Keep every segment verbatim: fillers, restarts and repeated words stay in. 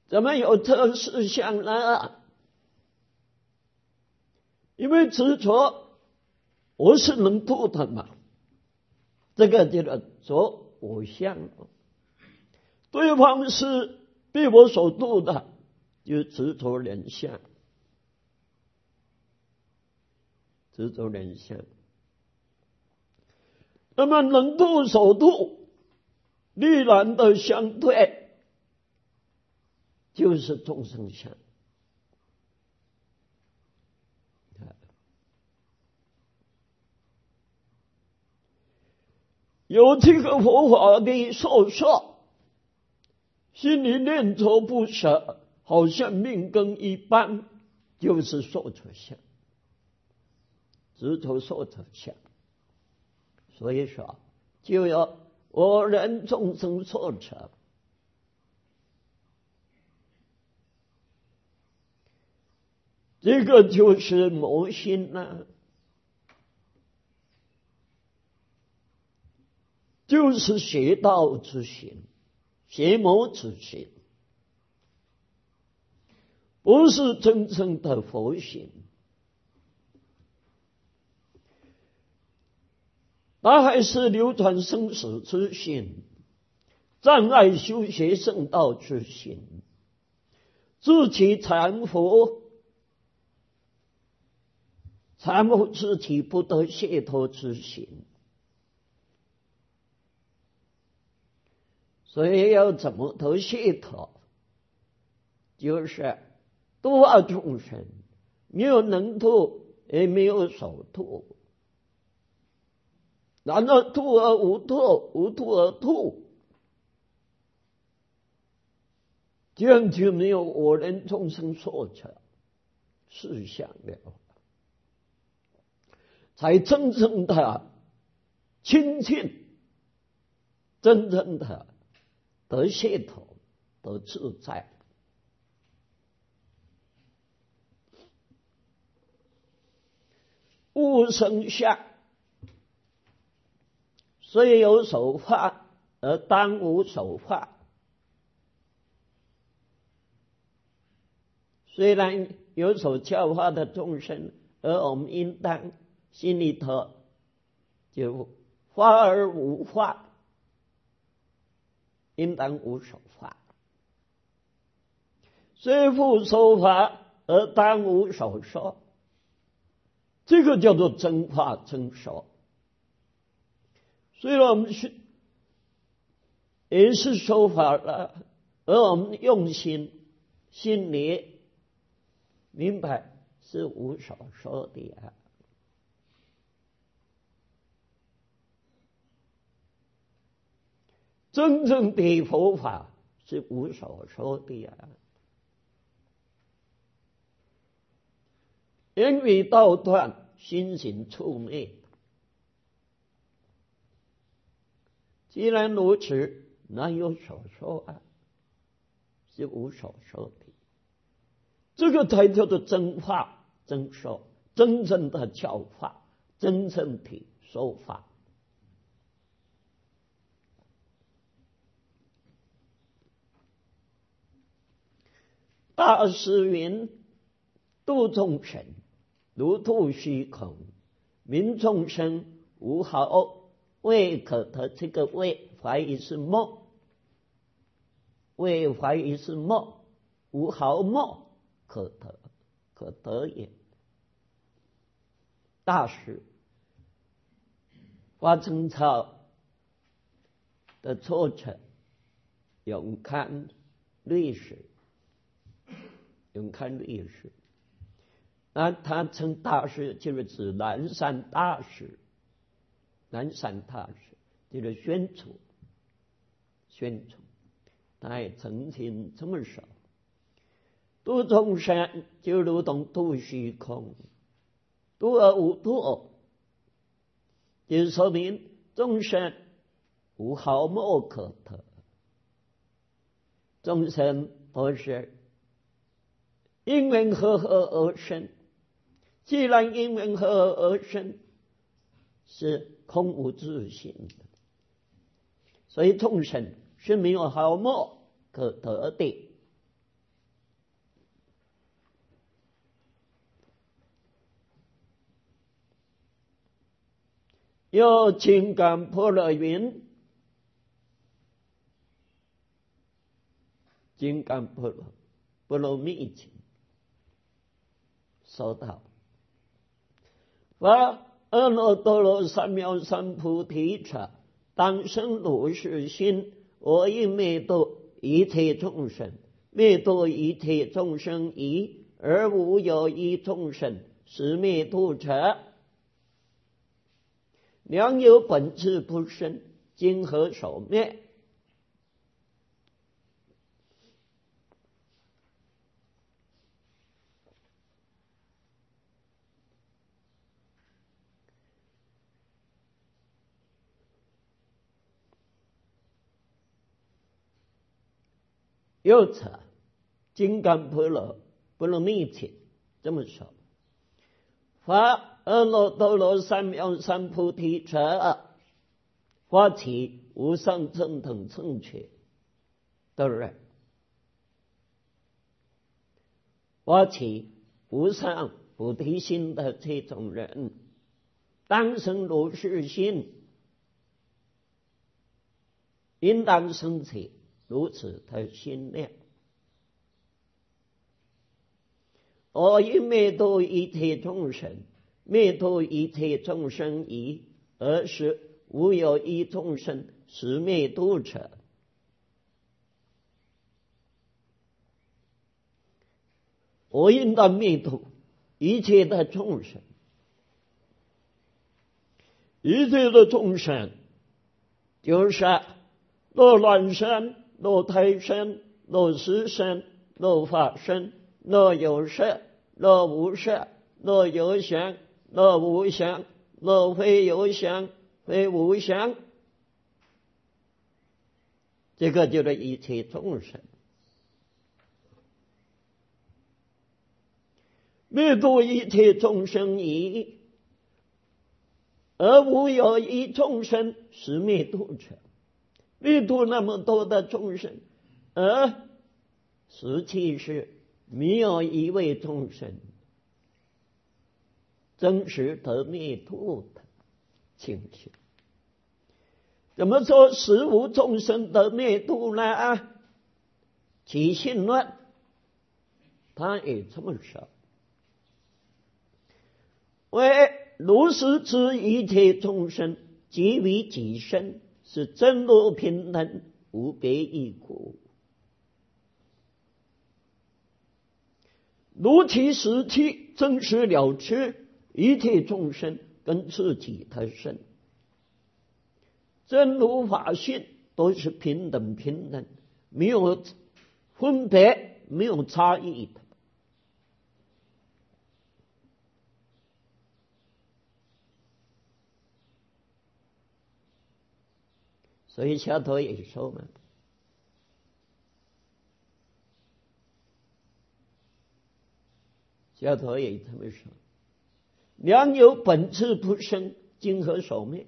怎么有这思想呢？因为执着我是能度的嘛，这个叫做我相，对方是被我所度的，就执着人相，执着人相。那么能度所度，必然的相对就是众生相。有这个佛法的受受，心里念着不舍，好像命根一般，就是受者相，执着受者相。所以说，就要我人众生受者，这个就是魔心啊，就是邪道之心，邪魔之心，不是真正的佛心。那还是流转生死之心，障碍修学圣道之心，自己缠佛，缠佛自己不得解脱之心。所以要怎么得解脱？就是度化众生，没有能度，也没有所度。然后度而无度，无度而度，这样就没有我人众生受者思想了，才真正的亲近，真正的得解脱，得自在。无生相，虽有手法而当无手法。虽然有所教化的众生，而我们应当心里头就法而无法，应当无手法。虽复受法而当无所说，这个叫做真法真说。虽然我们是也是受法了，而我们用心心里明白是无所说的啊。真正的佛法是无所说的啊。言语道断，心行处灭。既然如此，哪有所说啊？是无所说的。这个才叫做真法真说，真正的教法，真正的说法。大师云：度众生如度虚空，名众生无毫未可得。这个未怀疑是梦，未怀疑是梦，无毫梦可得，可得也。大师华澄草的作者永康律师，永康律师，那他称大师就是指南山大师，南山大师就是宣楚，宣楚，他也曾经这么说：度众生就如同度虚空，度而无度，也说明众生无毫末可得。众生都是因缘和合而生，既然因缘和合而生，是空无自性的，所以众生是没有毫末可得的。 有金刚般若云，金刚般若波罗蜜经说道：发阿耨多罗三藐三菩提者，当生如是心，我以灭度一切众生，灭度一切众生疑，而无有一众生是灭度者。良有本质不生，今何所灭？又者金刚般若波罗蜜经这么说：发阿耨多罗三藐三菩提者，发起无上正等正觉的人，发起无上菩提心的这种人，当生如是心，应当生起如此的心量。我以灭度一切众生，灭度一切众生疑，而是无有一众生是灭度者。我应当灭度一切的众生，一切的众生就是若卵生，若胎生，若湿生，若法生，若有色，若无色，若有想，若无想，若非有想，非无想，这个就是一切众生。灭度一切众生疑，而无有一众生是灭度者。灭度那么多的众生，而实际是没有一位众生真实得灭度的情形。怎么说实无众生得灭度呢？起信论他也这么说：为如是知一切众生即为己身，是真如平等，无别异故。如其实际真实了知一切众生跟自己的身，真如法性都是平等平等，没有分别，没有差异的。所以下头也说嘛，下头也这么说：良有本质不生，今何所灭？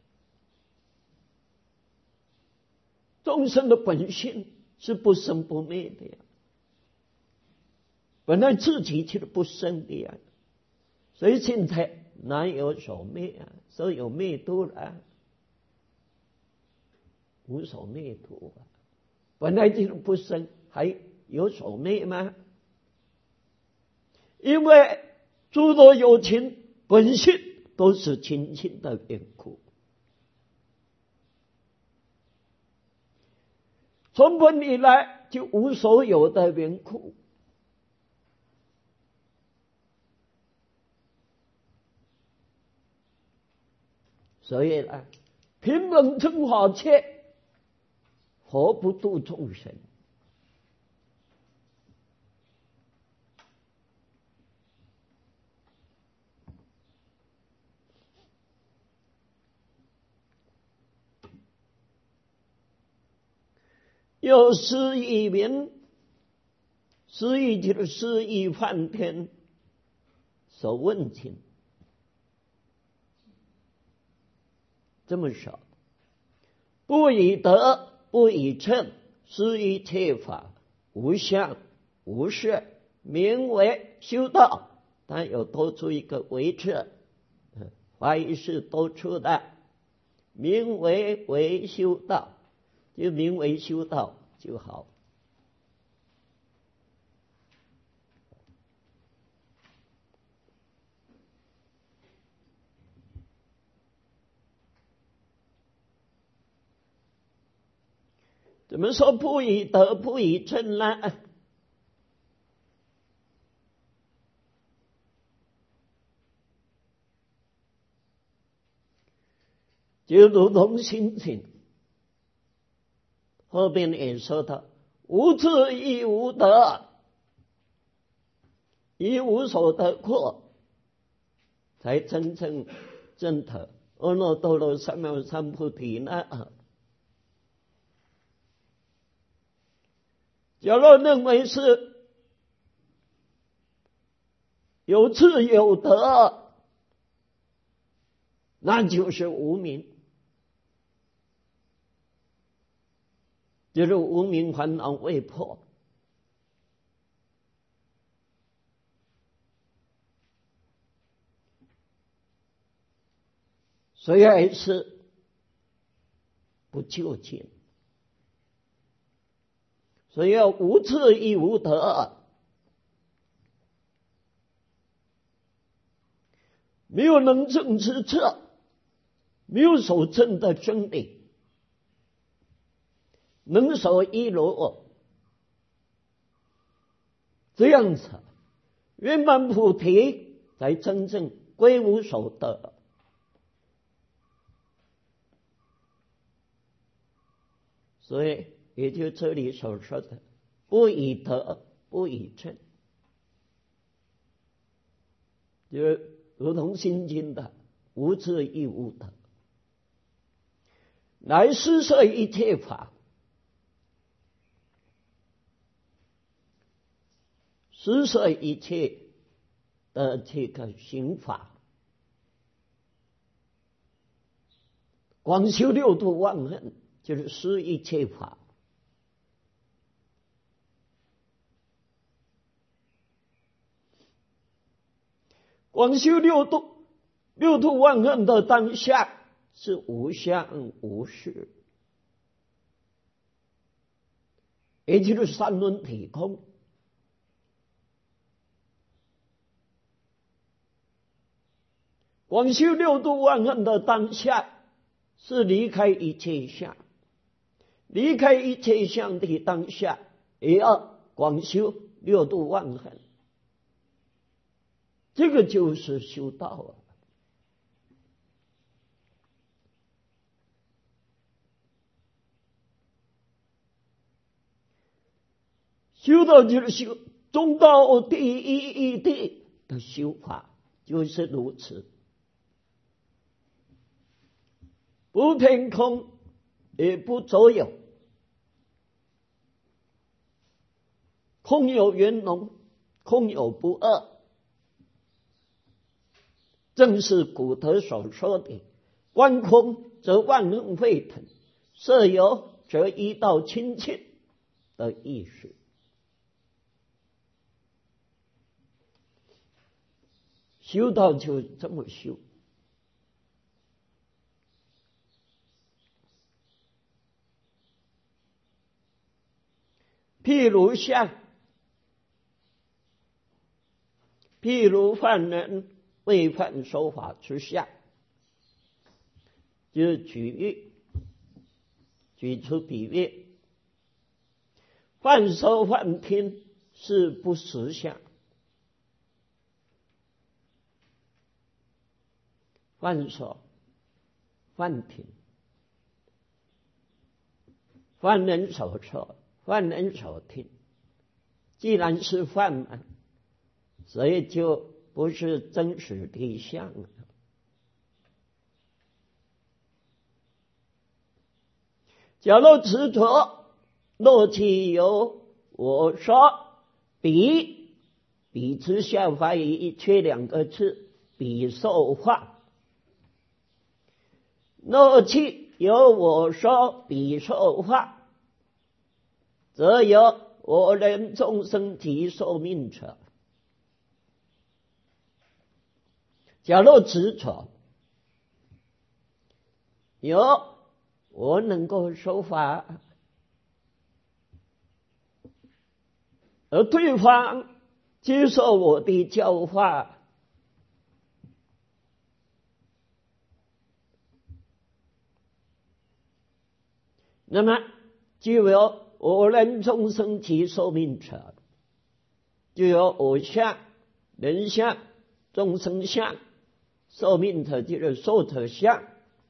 众生的本性是不生不灭的呀，本来自己就是不生的呀，所以现在哪有所灭啊？所以有灭度了，无所灭度啊！本来就是不生，还有所灭吗？因为诸多有情本性都是清净的缘故，从本以来就无所有的缘故。所以呢，平等正法界，何不度众生？有诗意名，诗意就是诗意梵天所问情，这么说：不以德，不以称，是一切法无相无色，名为修道。但有多出一个为字， 坏事都出来，名为为修道，就名为修道就好。怎么说不以德不以正呢？就如同心情，后边也说到，无智亦无德，亦无所得过，才真正正德。阿耨多罗三藐三菩提呢？假如认为是有智有德，那就是无明，就是无明烦恼未破。所以还是不究竟。所以要无智亦无德，没有能证之策，没有所证的真理，能守一如，这样子圆满菩提才真正归无所得。所以也就这里所说的不以德不以正，就是如同心经的无智亦无德，来施设一切法，施设一切的这个行法，广修六度万恨，就是施一切法。广修六度，六度万恨的当下是无相无事，也就是三轮体空。广修六度万恨的当下是离开一切相，离开一切相的当下也要广修六度万恨，这个就是修道啊。修道就是修中道第一义谛的修法，就是如此，不偏空也不左右，空有圆融，空有不二，正是古德所说的观空则万恨沸腾，色有则一道清净的意思。修道就这么修，譬如像，譬如犯人未犯说法之相，就是举喻，举出比喻，犯说犯听是不实相，犯说犯听，犯人所说，犯人所听，既然是犯嘛，所以就不是真实的相了。假若执着，若其有我说，彼彼之下发一缺两个字，彼受化。若其有我说，彼受化，则有我人众生体受命者。假若执着， 有，我能够说法，而对方接受我的教化，那么就有我能众生及寿命者，就有我相、人相、众生相、寿命者就是寿者相。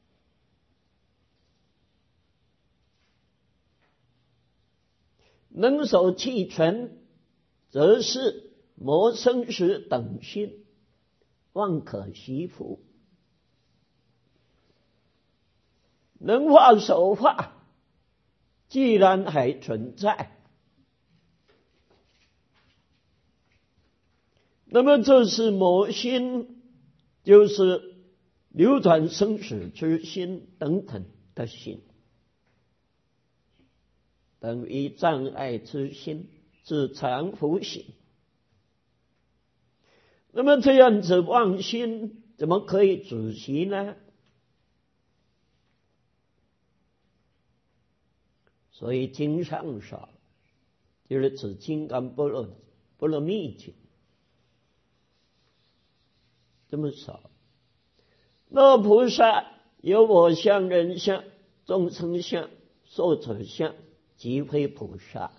能守其存，则是魔生死等心，望可惜乎？能化守化，既然还存在，那么这是魔心，就是流转生死之心等等的心，等于障碍之心，是常福心。那么这样子妄心怎么可以止息呢？所以经上说，就是指金刚般若波罗蜜经这么说：若菩萨有我相、人相、众生相、寿者相，即非菩萨。